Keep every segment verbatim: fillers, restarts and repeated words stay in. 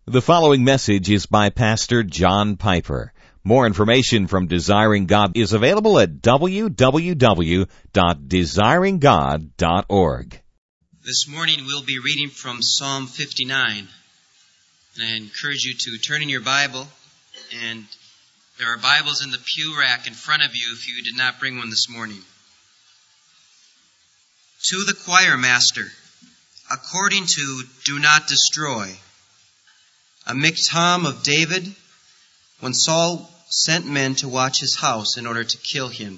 The following message is by Pastor John Piper. More information from Desiring God is available at w w w dot desiring god dot org. This morning we'll be reading from Psalm fifty-nine. And I encourage you to turn in your Bible, and there are Bibles in the pew rack in front of you if you did not bring one this morning. To the choir master, according to Do Not Destroy, a miktam of David, when Saul sent men to watch his house in order to kill him.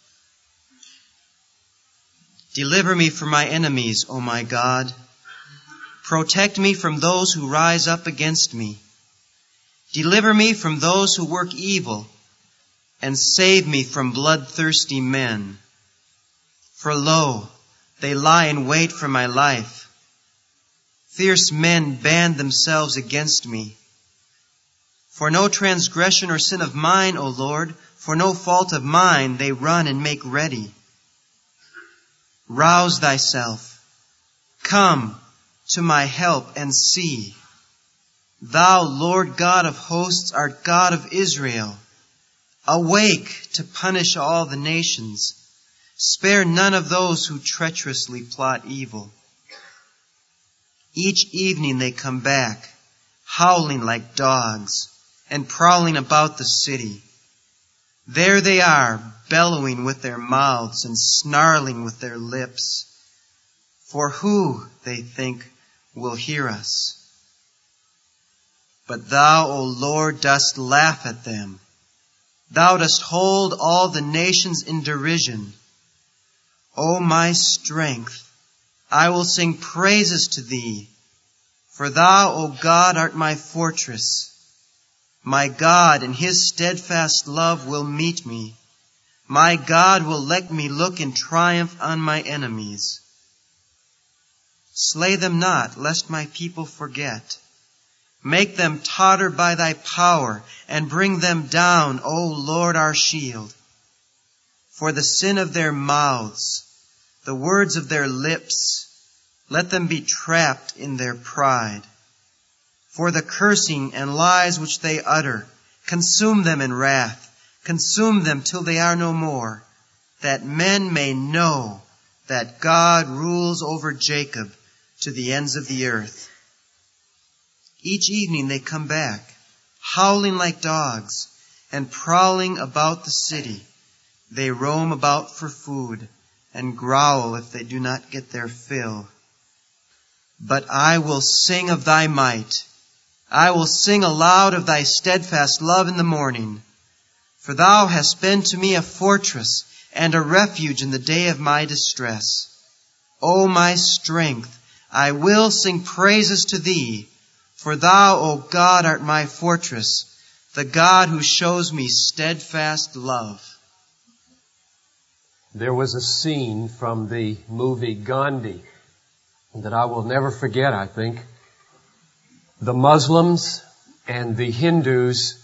Deliver me from my enemies, O my God. Protect me from those who rise up against me. Deliver me from those who work evil, and save me from bloodthirsty men. For lo, they lie in wait for my life. Fierce men band themselves against me. For no transgression or sin of mine, O Lord, for no fault of mine, they run and make ready. Rouse thyself. Come to my help and see. Thou, Lord God of hosts, art God of Israel. Awake to punish all the nations. Spare none of those who treacherously plot evil. Each evening they come back, howling like dogs, and prowling about the city. There they are, bellowing with their mouths and snarling with their lips. For who, they think, will hear us? But thou, O Lord, dost laugh at them. Thou dost hold all the nations in derision. O my strength, I will sing praises to thee, for thou, O God, art my fortress. My God in his steadfast love will meet me. My God will let me look in triumph on my enemies. Slay them not, lest my people forget. Make them totter by thy power, and bring them down, O Lord our shield. For the sin of their mouths, the words of their lips, let them be trapped in their pride. For the cursing and lies which they utter, consume them in wrath, consume them till they are no more, that men may know that God rules over Jacob to the ends of the earth. Each evening they come back, howling like dogs, and prowling about the city. They roam about for food, and growl if they do not get their fill. But I will sing of thy might. I will sing aloud of thy steadfast love in the morning. For thou hast been to me a fortress and a refuge in the day of my distress. O my strength, I will sing praises to thee. For thou, O God, art my fortress, the God who shows me steadfast love. There was a scene from the movie Gandhi that I will never forget, I think. The Muslims and the Hindus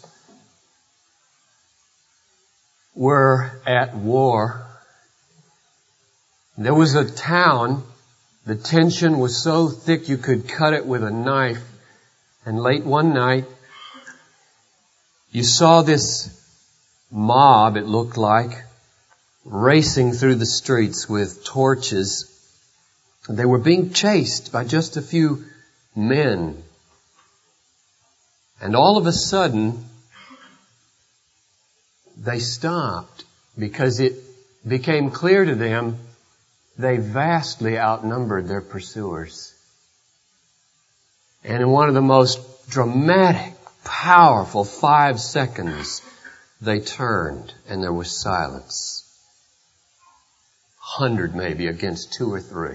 were at war. There was a town, the tension was so thick you could cut it with a knife. And late one night, you saw this mob, it looked like, racing through the streets with torches. They were being chased by just a few men. And all of a sudden, they stopped because it became clear to them they vastly outnumbered their pursuers. And in one of the most dramatic, powerful five seconds, they turned and there was silence. Hundred maybe against two or three.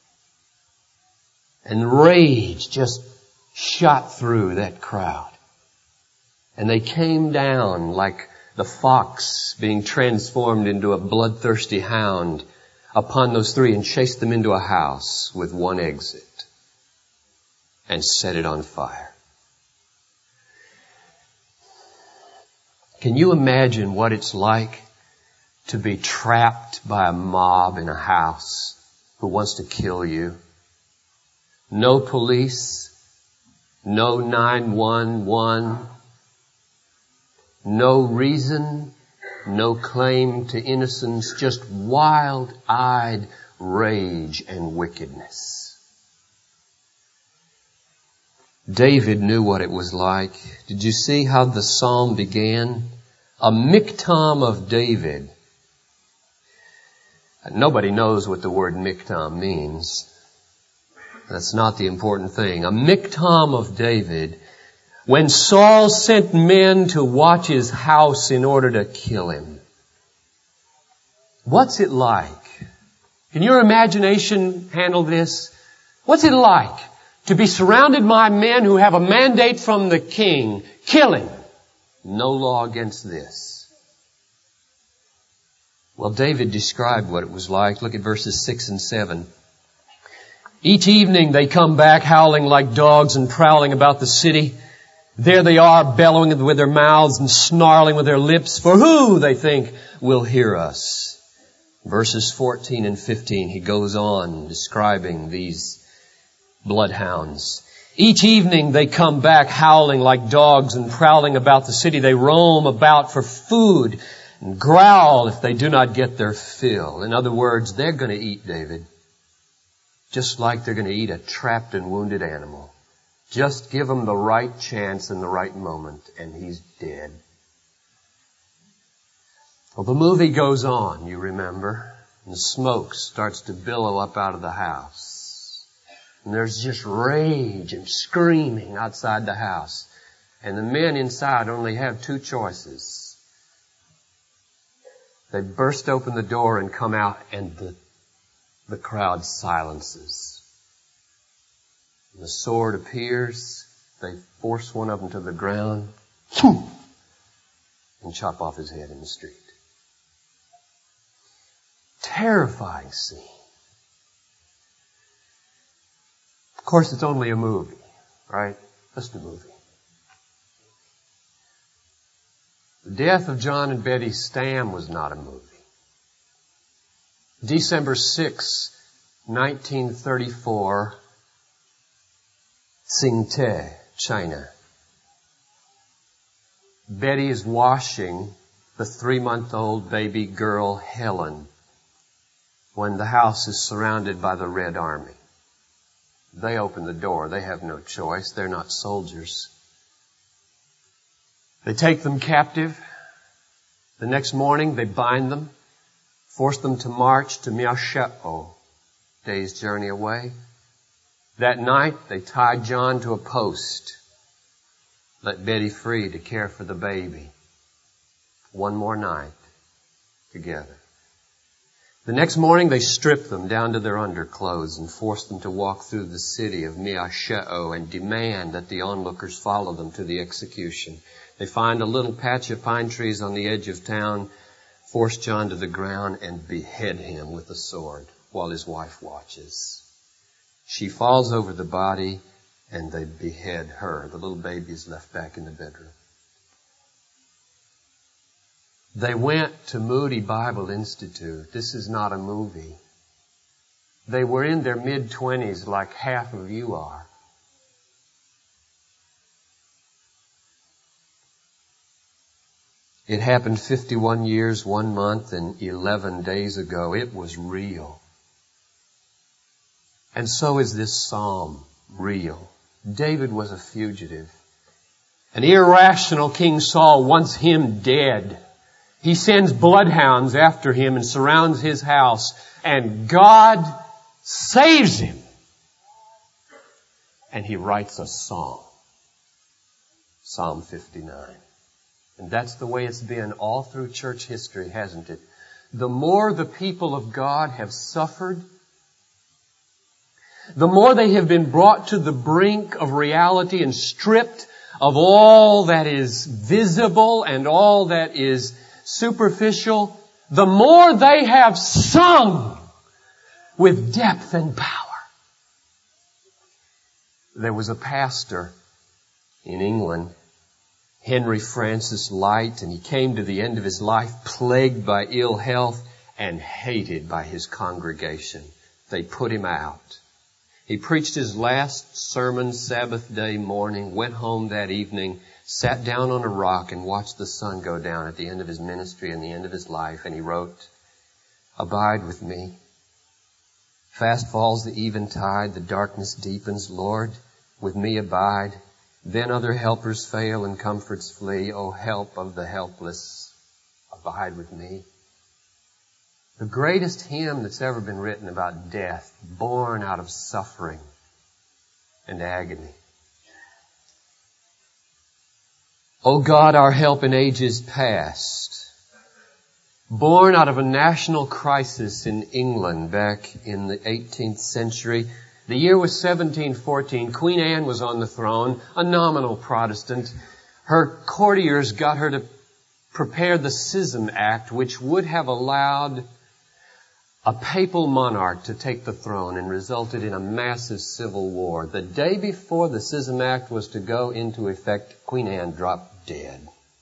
And rage just shot through that crowd. And they came down like the fox being transformed into a bloodthirsty hound upon those three and chased them into a house with one exit and set it on fire. Can you imagine what it's like to be trapped by a mob in a house who wants to kill you? No police, No nine one one. No reason, no claim to innocence, just wild-eyed rage and wickedness. David knew what it was like. Did you see how the psalm began? A miktam of David. Nobody knows what the word miktam means. That's not the important thing. A miktam of David. When Saul sent men to watch his house in order to kill him. What's it like? Can your imagination handle this? What's it like to be surrounded by men who have a mandate from the king? Kill him. No law against this. Well, David described what it was like. Look at verses six and seven. Each evening they come back howling like dogs and prowling about the city. There they are, bellowing with their mouths and snarling with their lips. For who, they think, will hear us? Verses fourteen and fifteen, he goes on describing these bloodhounds. Each evening they come back howling like dogs and prowling about the city. They roam about for food and growl if they do not get their fill. In other words, they're going to eat David. Just like they're going to eat a trapped and wounded animal. Just give him the right chance in the right moment, and he's dead. Well, the movie goes on, you remember, and the smoke starts to billow up out of the house. And there's just rage and screaming outside the house. And the men inside only have two choices. They burst open the door and come out, and the, the crowd silences. The sword appears. They force one of them to the ground and chop off his head in the street. Terrifying scene. Of course, it's only a movie, right? Just a movie. The death of John and Betty Stam was not a movie. December sixth, nineteen thirty-four, Tsingteh, China. Betty is washing the three-month-old baby girl Helen when the house is surrounded by the Red Army. They open the door. They have no choice. They're not soldiers. They take them captive. The next morning they bind them, force them to march to Miasheo, day's journey away. That night, they tied John to a post. Let Betty free to care for the baby. One more night together. The next morning, they stripped them down to their underclothes and forced them to walk through the city of Miasheo and demand that the onlookers follow them to the execution. They find a little patch of pine trees on the edge of town, force John to the ground, and behead him with a sword while his wife watches. She falls over the body, and they behead her. The little baby is left back in the bedroom. They went to Moody Bible Institute. This is not a movie. They were in their mid-twenties like half of you are. It happened fifty-one years, one month, and eleven days ago. It was real. And so is this psalm real. David was a fugitive. An irrational King Saul wants him dead. He sends bloodhounds after him and surrounds his house. And God saves him. And he writes a song. Psalm fifty-nine. And that's the way it's been all through church history, hasn't it? The more the people of God have suffered, the more they have been brought to the brink of reality and stripped of all that is visible and all that is superficial, the more they have sung with depth and power. There was a pastor in England, Henry Francis Light, and he came to the end of his life plagued by ill health and hated by his congregation. They put him out. He preached his last sermon Sabbath day morning, went home that evening, sat down on a rock and watched the sun go down at the end of his ministry and the end of his life. And he wrote, "Abide with me. Fast falls the eventide, the darkness deepens. Lord, with me abide. Then other helpers fail and comforts flee. O help of the helpless, abide with me." The greatest hymn that's ever been written about death, born out of suffering and agony. O God, our help in ages past, born out of a national crisis in England back in the eighteenth century. The year was seventeen fourteen. Queen Anne was on the throne, a nominal Protestant. Her courtiers got her to prepare the Schism Act, which would have allowed a papal monarch to take the throne and resulted in a massive civil war. The day before the Schism Act was to go into effect, Queen Anne dropped dead.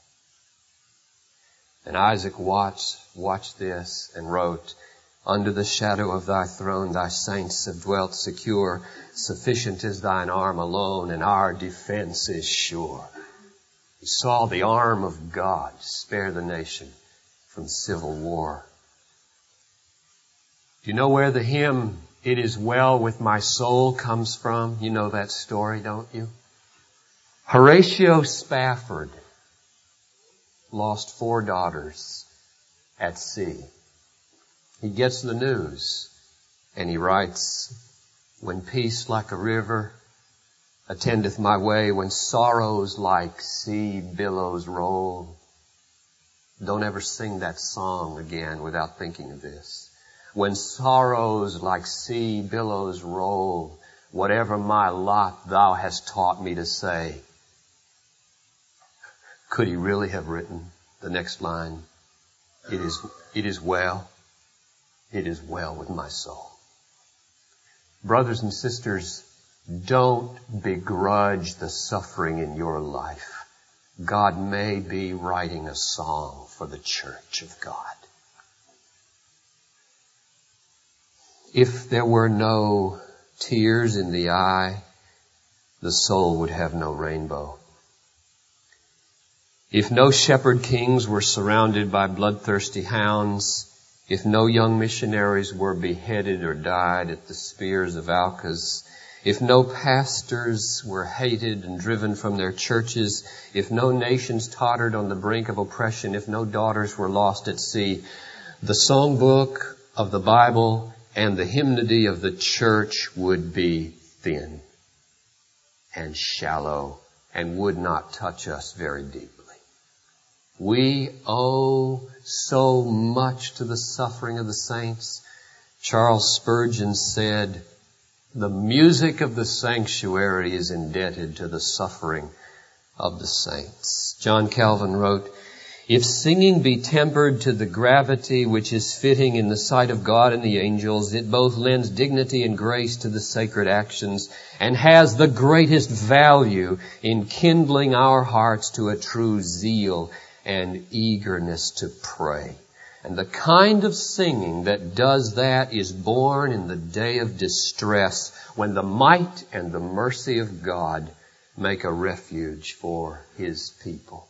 And Isaac Watts watched this and wrote, "Under the shadow of thy throne thy saints have dwelt secure. Sufficient is thine arm alone, and our defense is sure." He saw the arm of God spare the nation from civil war. Do you know where the hymn, "It is well with my soul," comes from? You know that story, don't you? Horatio Spafford lost four daughters at sea. He gets the news and he writes, "When peace like a river attendeth my way, when sorrows like sea billows roll." Don't ever sing that song again without thinking of this. When sorrows like sea billows roll, whatever my lot thou hast taught me to say. Could he really have written the next line? It is, it is well. It is well with my soul. Brothers and sisters, don't begrudge the suffering in your life. God may be writing a song for the church of God. If there were no tears in the eye, the soul would have no rainbow. If no shepherd kings were surrounded by bloodthirsty hounds, if no young missionaries were beheaded or died at the spears of Alcas, if no pastors were hated and driven from their churches, if no nations tottered on the brink of oppression, if no daughters were lost at sea, the songbook of the Bible and the hymnody of the church would be thin and shallow and would not touch us very deeply. We owe so much to the suffering of the saints. Charles Spurgeon said, "The music of the sanctuary is indebted to the suffering of the saints." John Calvin wrote, "If singing be tempered to the gravity which is fitting in the sight of God and the angels, it both lends dignity and grace to the sacred actions and has the greatest value in kindling our hearts to a true zeal and eagerness to pray. And the kind of singing that does that is born in the day of distress, when the might and the mercy of God make a refuge for His people."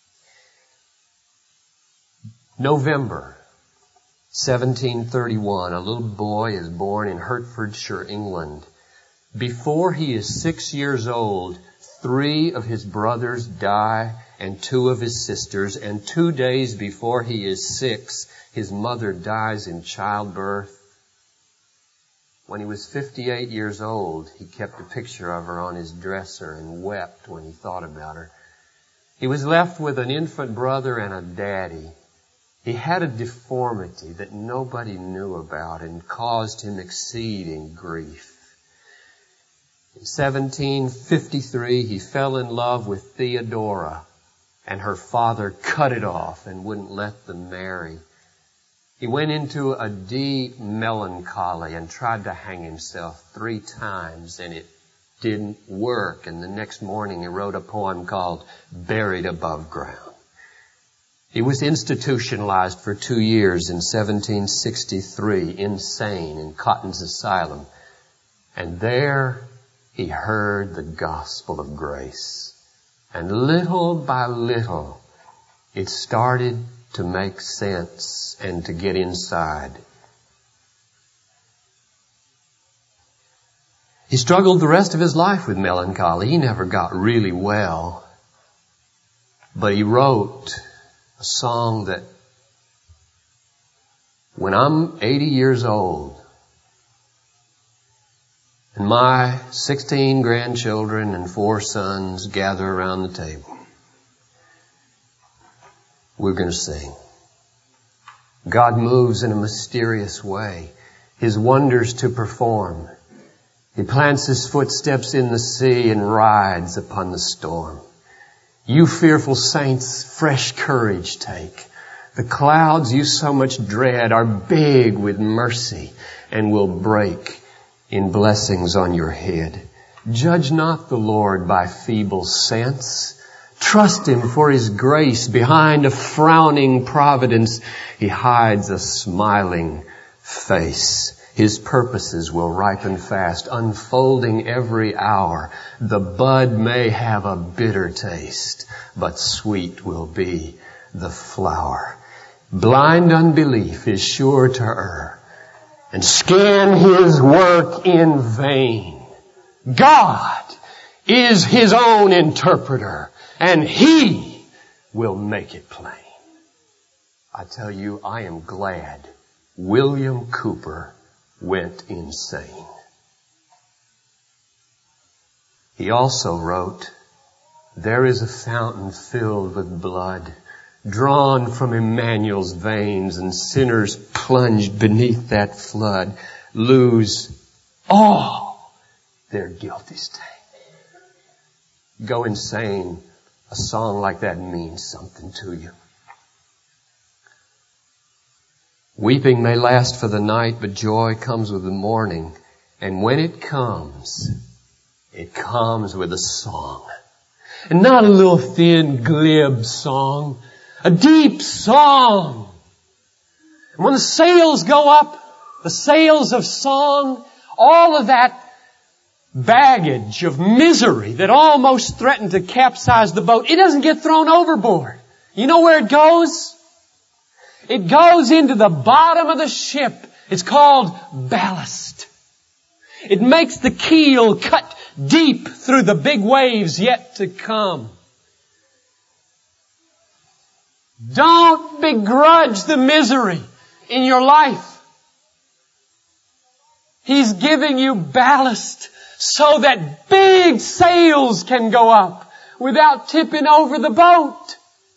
November seventeen thirty-one, a little boy is born in Hertfordshire, England. Before he is six years old, three of his brothers die and two of his sisters, and two days before he is six, his mother dies in childbirth. When he was fifty-eight years old, he kept a picture of her on his dresser and wept when he thought about her. He was left with an infant brother and a daddy. He had a deformity that nobody knew about and caused him exceeding grief. In seventeen fifty-three, he fell in love with Theodora, and her father cut it off and wouldn't let them marry. He went into a deep melancholy and tried to hang himself three times, and it didn't work. And the next morning he wrote a poem called "Buried Above Ground." He was institutionalized for two years in seventeen sixty-three, insane, in Cotton's Asylum. And there he heard the gospel of grace. And little by little, it started to make sense and to get inside. He struggled the rest of his life with melancholy. He never got really well. But he wrote a song that when I'm eighty years old and my sixteen grandchildren and four sons gather around the table, we're going to sing. God moves in a mysterious way, His wonders to perform. He plants His footsteps in the sea and rides upon the storm. You fearful saints, fresh courage take. The clouds you so much dread are big with mercy and will break in blessings on your head. Judge not the Lord by feeble sense. Trust Him for His grace. Behind a frowning providence, He hides a smiling face. His purposes will ripen fast, unfolding every hour. The bud may have a bitter taste, but sweet will be the flower. Blind unbelief is sure to err and scan His work in vain. God is His own interpreter, and He will make it plain. I tell you, I am glad William Cowper went insane. He also wrote, there is a fountain filled with blood, drawn from Emmanuel's veins, and sinners plunged beneath that flood lose all their guilty stain. Go insane. A song like that means something to you. Weeping may last for the night, but joy comes with the morning. And when it comes, it comes with a song. And not a little thin, glib song. A deep song. And when the sails go up, the sails of song, all of that baggage of misery that almost threatened to capsize the boat, it doesn't get thrown overboard. You know where it goes? It goes into the bottom of the ship. It's called ballast. It makes the keel cut deep through the big waves yet to come. Don't begrudge the misery in your life. He's giving you ballast so that big sails can go up without tipping over the boat.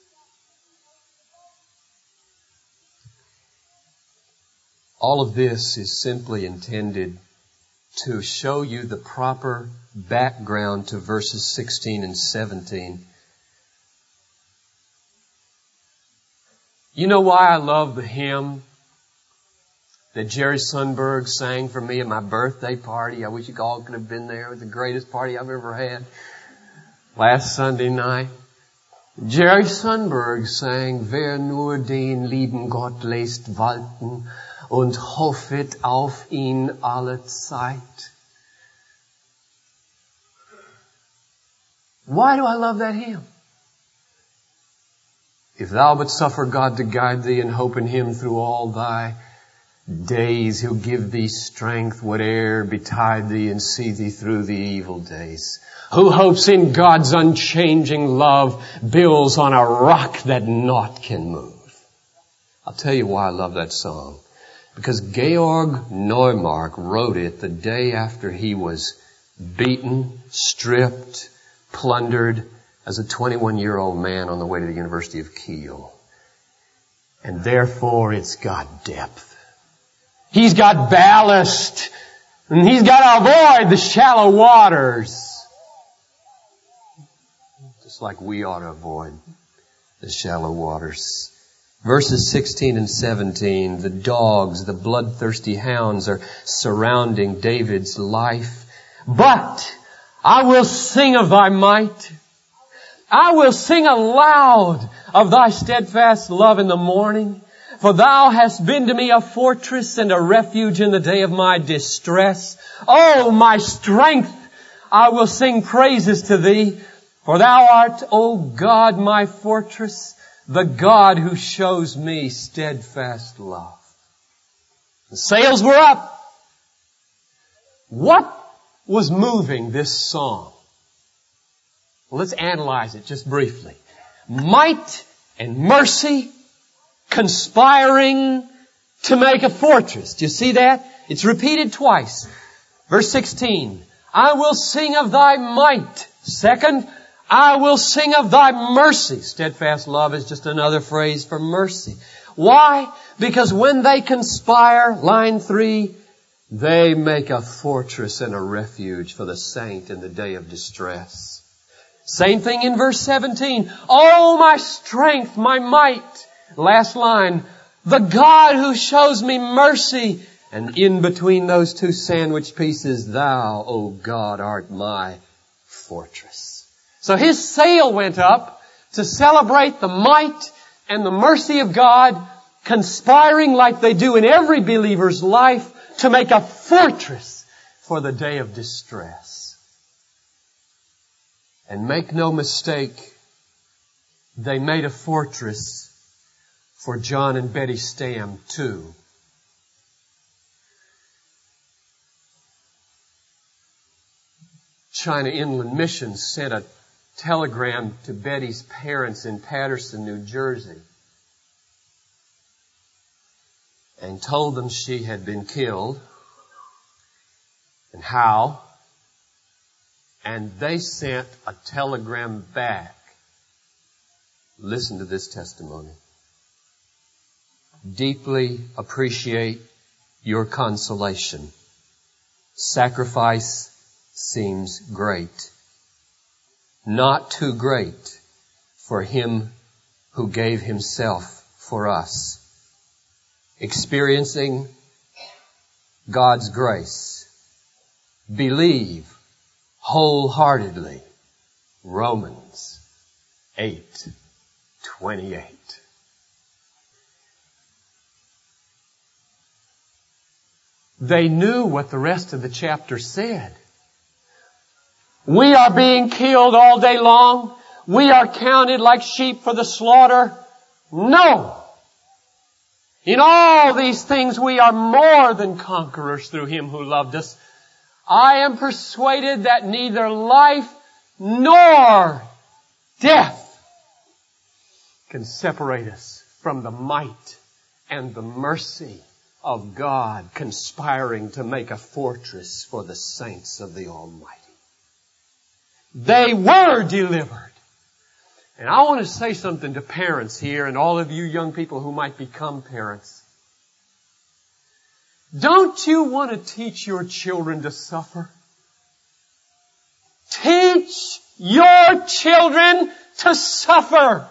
All of this is simply intended to show you the proper background to verses sixteen and seventeen. You know why I love the hymn that Jerry Sundberg sang for me at my birthday party? I wish you all could have been there. It was the greatest party I've ever had. Last Sunday night, Jerry Sundberg sang, Wer nur den lieben Gott lässt walten und hoffet auf ihn alle Zeit. Why do I love that hymn? If thou but suffer God to guide thee and hope in Him through all thy days, He'll give thee strength whate'er betide thee and see thee through the evil days. Who hopes in God's unchanging love builds on a rock that naught can move. I'll tell you why I love that song. Because Georg Neumark wrote it the day after he was beaten, stripped, plundered as a twenty-one-year-old man on the way to the University of Kiel. And therefore it's got depth. He's got ballast. And he's got to avoid the shallow waters. Just like we ought to avoid the shallow waters. Verses sixteen and seventeen, the dogs, the bloodthirsty hounds are surrounding David's life. But I will sing of thy might. I will sing aloud of thy steadfast love in the morning. For Thou hast been to me a fortress and a refuge in the day of my distress. O my strength, I will sing praises to Thee. For Thou art, O God, my fortress, the God who shows me steadfast love. The sails were up. What was moving this song? Well, let's analyze it just briefly. Might and mercy conspiring to make a fortress. Do you see that? It's repeated twice. Verse sixteen, I will sing of Thy might. Second, I will sing of Thy mercy. Steadfast love is just another phrase for mercy. Why? Because when they conspire, line three, they make a fortress and a refuge for the saint in the day of distress. Same thing in verse seventeen. Oh, my strength, my might. Last line, the God who shows me mercy. And in between those two sandwich pieces, Thou, O God, art my fortress. So his sail went up to celebrate the might and the mercy of God, conspiring like they do in every believer's life to make a fortress for the day of distress. And make no mistake, they made a fortress for John and Betty Stam too. China Inland Mission sent a telegram to Betty's parents in Patterson, New Jersey, and told them she had been killed and how. And they sent a telegram back. Listen to this testimony. Deeply appreciate your consolation. Sacrifice seems great. Not too great for Him who gave Himself for us. Experiencing God's grace. Believe wholeheartedly. Romans eight twenty-eight. They knew what the rest of the chapter said. We are being killed all day long. We are counted like sheep for the slaughter. No! In all these things we are more than conquerors through Him who loved us. I am persuaded that neither life nor death can separate us from the might and the mercy of God conspiring to make a fortress for the saints of the Almighty. They were delivered. And I want to say something to parents here and all of you young people who might become parents. Don't you want to teach your children to suffer? Teach your children to suffer.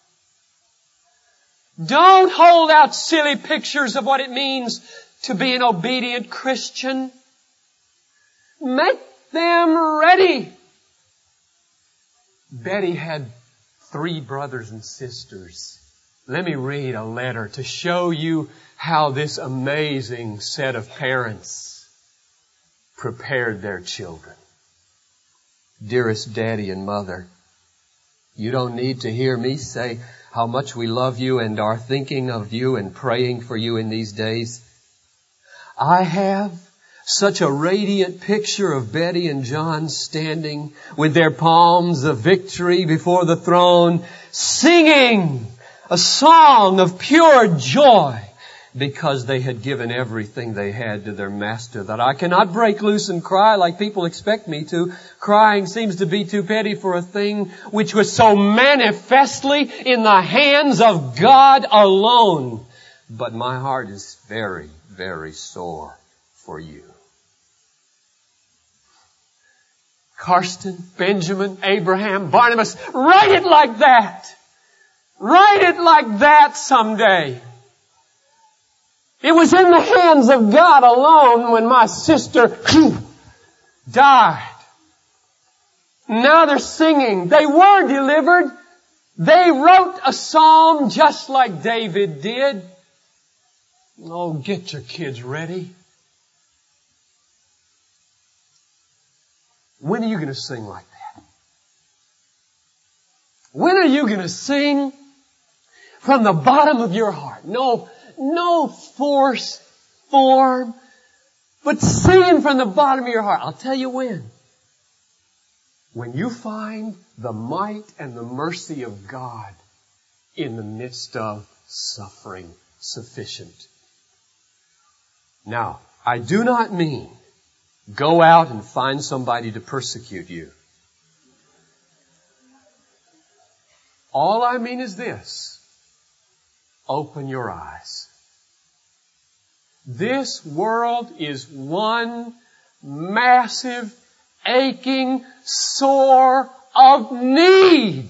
Don't hold out silly pictures of what it means to be an obedient Christian. Make them ready. Betty had three brothers and sisters. Let me read a letter to show you how this amazing set of parents prepared their children. Dearest Daddy and Mother, you don't need to hear me say how much we love you and are thinking of you and praying for you in these days. I have such a radiant picture of Betty and John standing with their palms of victory before the throne, singing a song of pure joy because they had given everything they had to their master, that I cannot break loose and cry like people expect me to. Crying seems to be too petty for a thing which was so manifestly in the hands of God alone. But my heart is very, very sore for you. Karsten, Benjamin, Abraham, Barnabas, write it like that. Write it like that someday. It was in the hands of God alone when my sister died. Now they're singing. They were delivered. They wrote a psalm just like David did. Oh, get your kids ready. When are you going to sing like that? When are you going to sing from the bottom of your heart? No, no force, form, but singing from the bottom of your heart. I'll tell you when. When you find the might and the mercy of God in the midst of suffering sufficient. Now, I do not mean go out and find somebody to persecute you. All I mean is this. Open your eyes. This world is one massive, aching sore of need.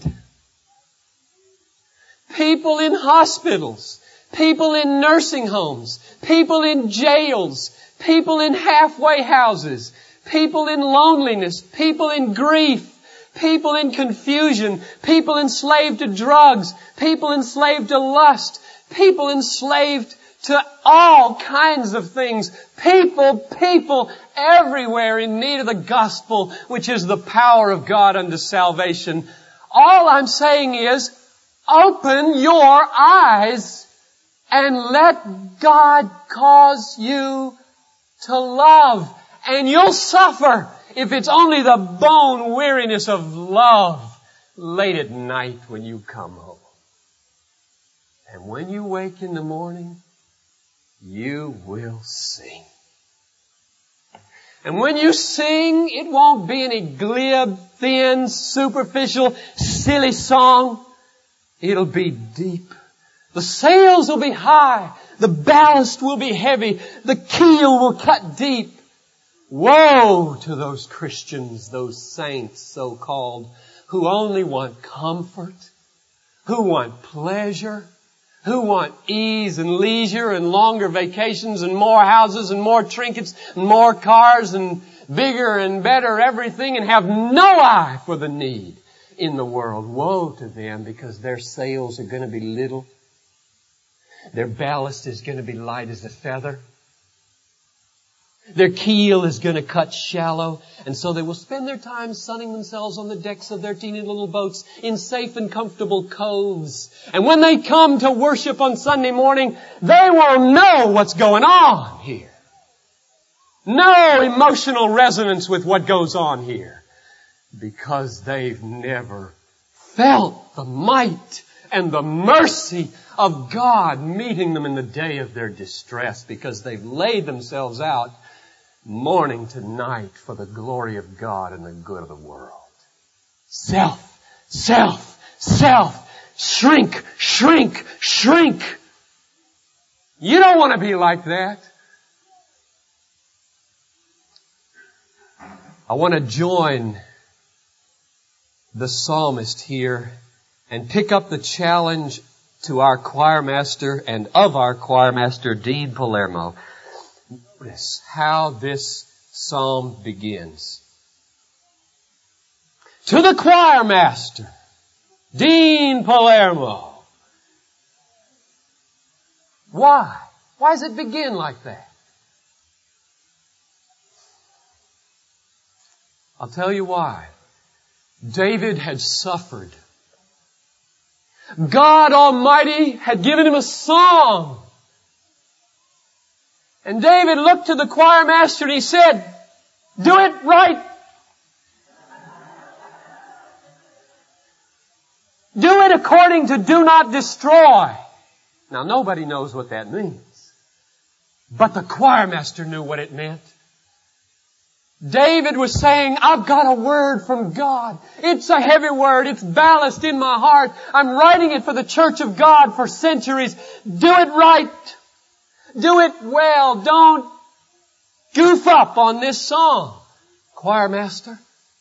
People in hospitals, people in nursing homes, people in jails, people in halfway houses, people in loneliness, people in grief, people in confusion, people enslaved to drugs, people enslaved to lust, people enslaved to all kinds of things. People, people everywhere in need of the gospel, which is the power of God unto salvation. All I'm saying is, open your eyes and let God cause you to love. And you'll suffer if it's only the bone weariness of love late at night when you come home. And when you wake in the morning, you will sing. And when you sing, it won't be any glib, thin, superficial, silly song. It'll be deep. The sails will be high. The ballast will be heavy. The keel will cut deep. Woe to those Christians, those saints so-called, who only want comfort, who want pleasure, who want ease and leisure and longer vacations and more houses and more trinkets and more cars and bigger and better everything and have no eye for the need in the world. Woe to them, because their sails are going to be little. Their ballast is going to be light as a feather. Their keel is going to cut shallow, and so they will spend their time sunning themselves on the decks of their teeny little boats in safe and comfortable coves. And when they come to worship on Sunday morning, they will know what's going on here. No emotional resonance with what goes on here, because they've never felt the might and the mercy of God meeting them in the day of their distress, because they've laid themselves out morning to night for the glory of God and the good of the world. Self, self, self, shrink, shrink, shrink. You don't want to be like that. I want to join the psalmist here and pick up the challenge to our choir master and of our choir master, Dean Palermo. Notice how this psalm begins. To the choir master, Dean Palermo. Why? Why does it begin like that? I'll tell you why. David had suffered. God Almighty had given him a song. And David looked to the choir master and he said, do it right. Do it according to do not destroy. Now nobody knows what that means. But the choir master knew what it meant. David was saying, I've got a word from God. It's a heavy word. It's ballast in my heart. I'm writing it for the church of God for centuries. Do it right. Do it well. Don't goof up on this song, choir master.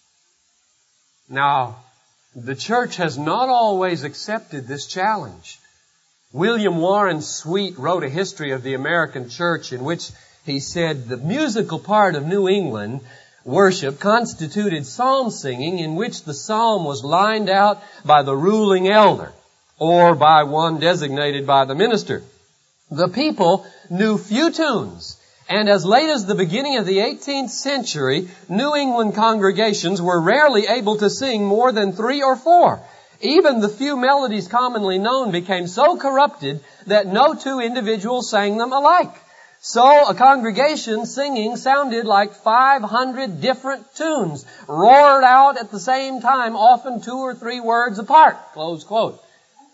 Now, the church has not always accepted this challenge. William Warren Sweet wrote a history of the American church in which he said the musical part of New England worship constituted psalm singing in which the psalm was lined out by the ruling elder or by one designated by the minister. The people knew few tunes, and as late as the beginning of the eighteenth century, New England congregations were rarely able to sing more than three or four. Even the few melodies commonly known became so corrupted that no two individuals sang them alike. So a congregation singing sounded like five hundred different tunes, roared out at the same time, often two or three words apart. Close quote.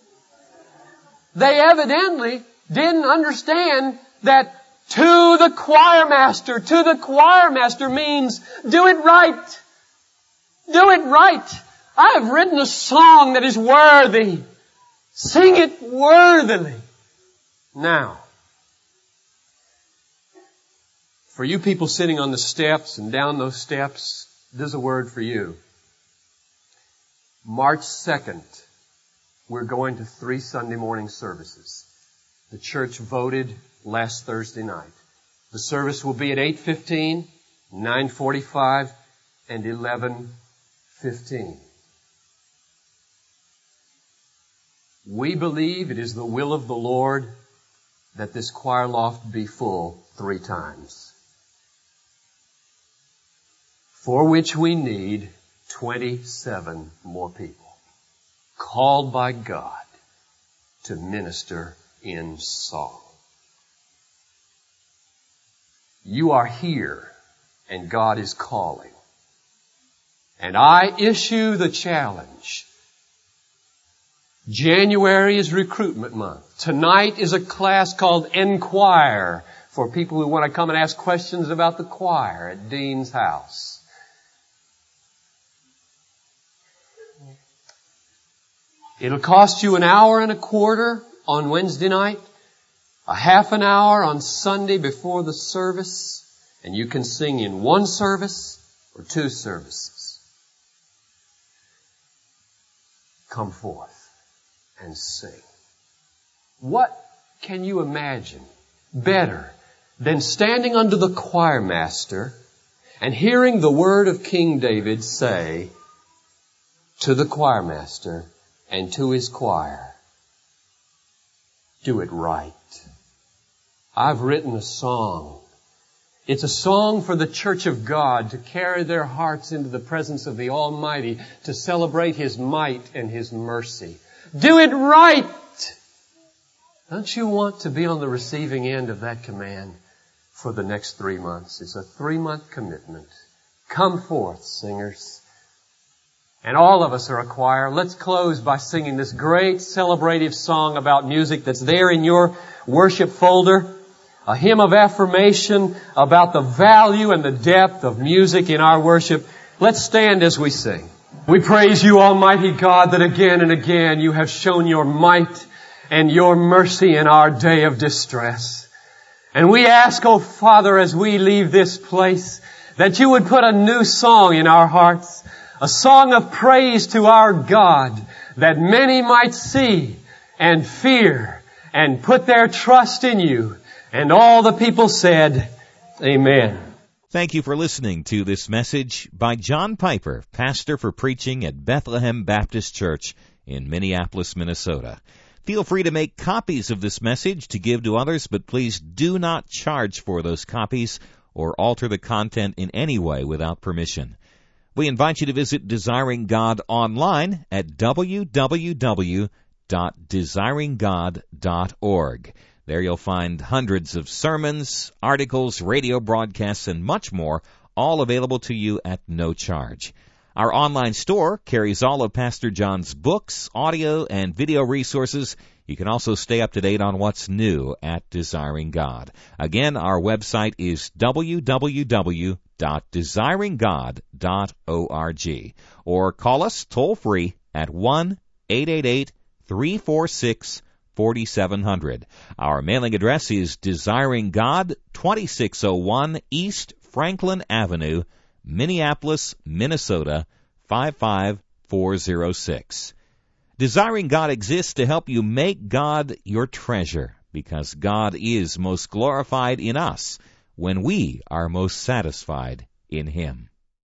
They evidently didn't understand that to the choir master, to the choir master means do it right. Do it right. I have written a song that is worthy. Sing it worthily. Now, for you people sitting on the steps and down those steps, there's a word for you. March second, we're going to three Sunday morning services. The church voted last Thursday night. The service will be at eight fifteen, nine forty-five, and eleven fifteen. We believe it is the will of the Lord that this choir loft be full three times, for which we need twenty-seven more people called by God to minister in song. You are here and God is calling. And I issue the challenge. January is recruitment month. Tonight is a class called Enquire for people who want to come and ask questions about the choir at Dean's house. It'll cost you an hour and a quarter on Wednesday night, a half an hour on Sunday before the service, and you can sing in one service or two services. Come forth and sing. What can you imagine better than standing under the choir master and hearing the word of King David say to the choir master and to his choir, do it right. I've written a song. It's a song for the church of God to carry their hearts into the presence of the Almighty, to celebrate His might and His mercy. Do it right! Don't you want to be on the receiving end of that command for the next three months? It's a three-month commitment. Come forth, singers. And all of us are a choir. Let's close by singing this great celebrative song about music that's there in your worship folder. A hymn of affirmation about the value and the depth of music in our worship. Let's stand as we sing. We praise you, Almighty God, that again and again you have shown your might and your mercy in our day of distress. And we ask, oh Father, as we leave this place, that you would put a new song in our hearts. A song of praise to our God, that many might see and fear and put their trust in you. And all the people said, Amen. Thank you for listening to this message by John Piper, pastor for preaching at Bethlehem Baptist Church in Minneapolis, Minnesota. Feel free to make copies of this message to give to others, but please do not charge for those copies or alter the content in any way without permission. We invite you to visit Desiring God online at w w w dot desiring god dot org. There you'll find hundreds of sermons, articles, radio broadcasts, and much more, all available to you at no charge. Our online store carries all of Pastor John's books, audio, and video resources. You can also stay up to date on what's new at Desiring God. Again, our website is w w w dot desiring god dot org, or call us toll-free at one eight eight eight, three four six, four seven zero zero. Our mailing address is Desiring God, twenty-six oh one East Franklin Avenue, Minneapolis, Minnesota, five five four zero six. Desiring God exists to help you make God your treasure, because God is most glorified in us when we are most satisfied in Him.